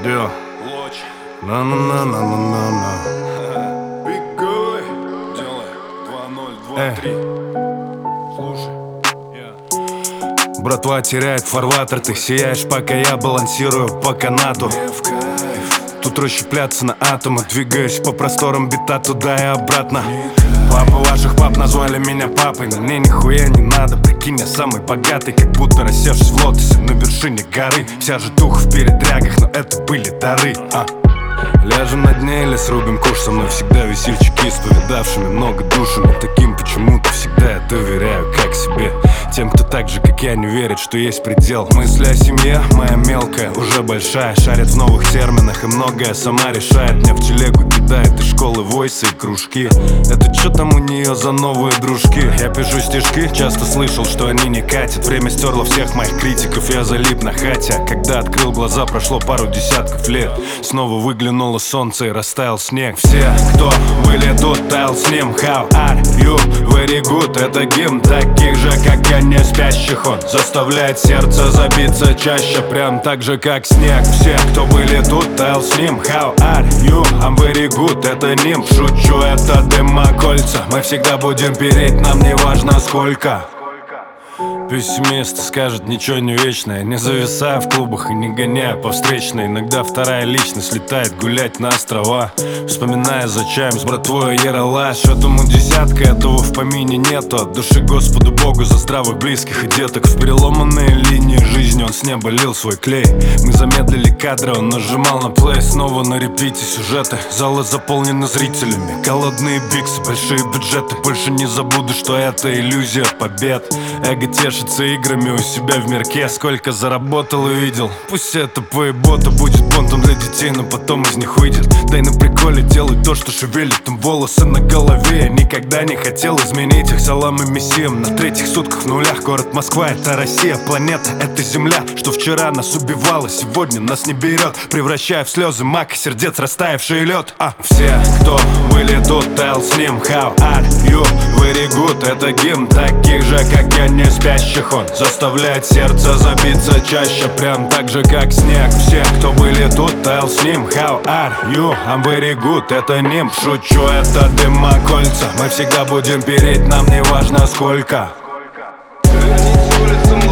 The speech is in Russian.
Yeah. No, no, no, no, no, no, no. Big Guy. Делай 2-0, 2-3. Слушай. Братва теряет фарватер, ты сияешь, пока я балансирую по канату. Тут расщепляться на атомы, двигаюсь по просторам бита туда и обратно. Папа ваших пап назвали меня папой, но мне нихуя не надо. Прикинь, я самый богатый, как будто рассевшись в лотосе на вершине горы. Вся же туха в передрягах, но это были дары. Ляжем на дне или срубим куш, со мной всегда весельчаки с повидавшими много душами. Таким почему-то всегда я доверяю, как себе. Тем, кто так же, как я, не верит, что есть предел. Мысли о семье, моя мелкая, уже большая, шарит в новых терминах и многое сама решает. Меня в телегу кидает из школы войсы и кружки. Это чё там у нее за новые дружки? Я пишу стишки, часто слышал, что они не катят. Время стерло всех моих критиков, я залип на хате. А когда открыл глаза, прошло пару десятков лет. Снова выглянуло солнце и растаял снег. Все, кто были тут, таял с ним. How are you? Very good. Это гимн таких же, как я, не спящих. Он заставляет сердце забиться чаще, прям так же, как снег. Все, кто были тут, таял с ним. How are you? I'm very good. Это нимб, шучу, это дымокольца. Мы всегда будем переть, нам не важно сколько. Пессимист скажет, ничего не вечное. Не зависая в клубах и не гоняя по встречной. Иногда вторая личность летает гулять на острова, вспоминая за чаем с братвой ералаш. Этому десятка, этого в помине нету. От души Господу Богу за здравых близких и деток. В переломанные линии жизни он с неба лил свой клей. Мы замедлили кадры, он нажимал на плей. Снова на репите сюжеты, залы заполнены зрителями. Голодные биксы, большие бюджеты. Больше не забуду, что это иллюзия побед. Эго тешится играми у себя в мирке. Сколько заработал и видел. Пусть это поебота будет понтом для детей, но потом из них выйдет. Дай на приколе делай то, что шевелит там волосы на голове. Я никогда не хотел изменить их, салам и мессиям. На третьих сутках в нулях. Город Москва — это Россия, планета — это земля. Что вчера нас убивало, сегодня нас не берет, превращая в слезы мак и сердец растаявший лед. Все, кто были тут, таял с ним. How are you? Very good. Это гимн таких же, как я, не спящих. Он заставляет сердце забиться чаще, прям так же, как снег. Все, кто были тут, таял с ним. How are you? I'm very good. Это нимб, шучу, это дымокольца. Мы всегда будем переть, нам не важно сколько. Улица